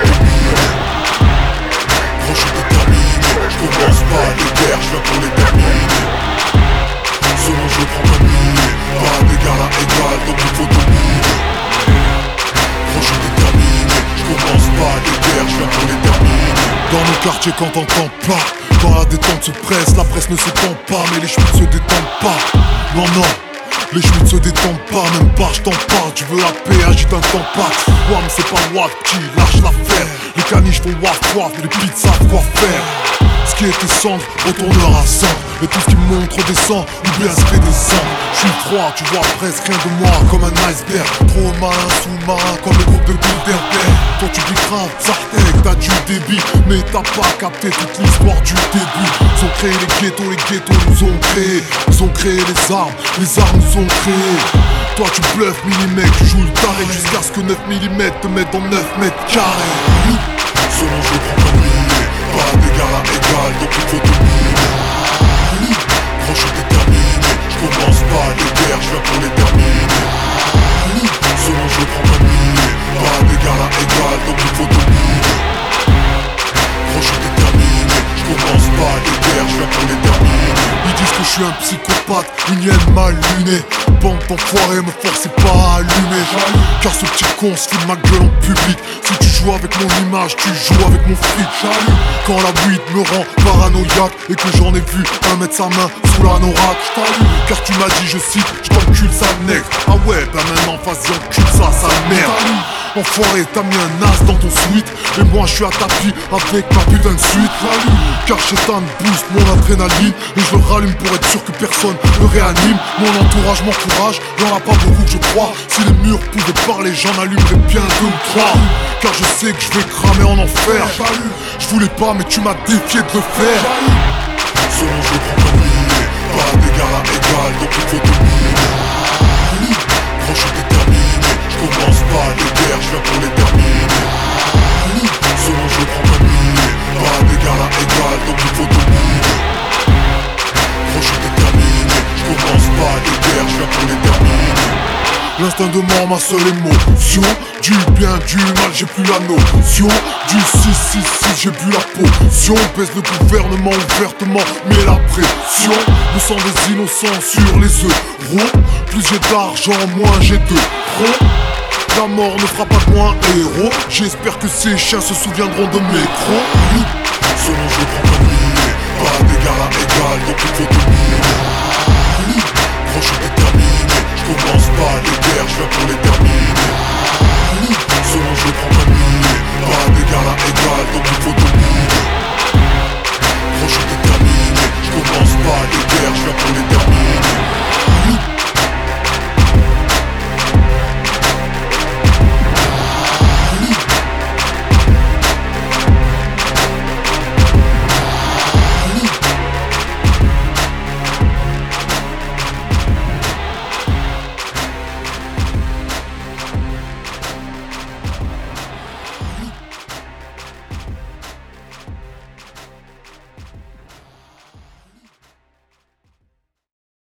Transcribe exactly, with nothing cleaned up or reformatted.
dominer. Gros, je suis déterminé, je commence pas les guerres, je viens pour les terminer. Selon je prends comme billet, pas d'égal à égal, donc il faut dominer. Gros, je suis déterminé, je commence pas les guerres, je viens pour les terminer. Dans nos quartiers quand t'entends pas, quand la détente se presse, la presse ne s'étend pas, mais les chemins se détendent pas. Non, non. Les chemins se détendent pas, même pas, je t'en parle. Tu veux la paix, agite un tampax. Ouais, mais c'est pas Watt qui lâche l'affaire. Les caniches font waf waf, les pizzas savent quoi faire. Ce qui était cendre retournera à sang. Et tout ce qui monte redescend, ou bien se fait descendre. Je suis froid, tu vois presque rien de moi, comme un iceberg. Trop malin, sous-marin, comme le groupe de Bilderberg. Toi tu bicrains, Sartek, t'as du débit, mais t'as pas capté toute l'histoire du début. Ils ont créé les ghettos, les ghettos nous ont créés. Ils ont créé les armes, les armes nous ont créés. Toi tu bluffes millimètres, tu joues le taré jusqu'à ce que neuf millimètres te mettent dans neuf mètres carrés. Selon je prends comme billet, pas d'égal à égal, donc il faut dominer. Gros, je suis déterminé, je commence pas les guerres, je viens pour les terminer. Selon je prends comme billet, pas d'égal à égal, donc il faut dominer. Gros, je suis déterminé, je commence pas les guerres, je viens pour les terminer. Ils disent que je suis un psychopathe, une hyène mal lunée. Bande d'enfoirés, me forcez pas à allumer. Car ce petit con se fout de ma gueule en public. Si tu joues avec mon image, tu joues avec mon fric. Quand la weed me rend paranoïaque et que j'en ai vu un mettre sa main sous la norac. Car tu m'as dit, je cite, je t'encule sa nègre. Ah ouais, bah maintenant vas-y encule ça, sale merde. Enfoiré, t'as mis un as dans ton suite. Et moi je suis à tapis avec ma putain de suite. Car Chétan booste mon adrénaline. Et je le rallume pour être sûr que personne ne réanime. Mon entourage m'encourage, y'en a pas beaucoup que je crois. Si les murs pouvaient parler, j'en allumerais bien deux ou trois. Car je sais que je vais cramer en enfer. Je voulais pas mais tu m'as défié de le faire. Selon je prends comme billet, pas d'égal à égal, donc il faut dominer. Gros, je suis déterminé, je commence pas les guerres, je viens pour les terminer. Selon je prends comme billet, pas d'égal à égal, donc il faut dominer. Gros, je suis déterminé, je commence pas les guerres, je viens pour les terminer. L'instinct de mort, ma seule émotion. Du bien, du mal, j'ai plus la notion. Du six six six, j'ai plus la potion. Baisse le gouvernement ouvertement, mais la pression. Le sang des innocents sur les euros. Plus j'ai d'argent, moins j'ai de pro. La mort ne fera pas de moi un héros. J'espère que ces chiens se souviendront de mes crocs. Selon je prends comme billet, pas d'égal à égal, donc il faut dominer. Gros, je suis déterminé, je commence pas les guerres, je viens pour les terminer.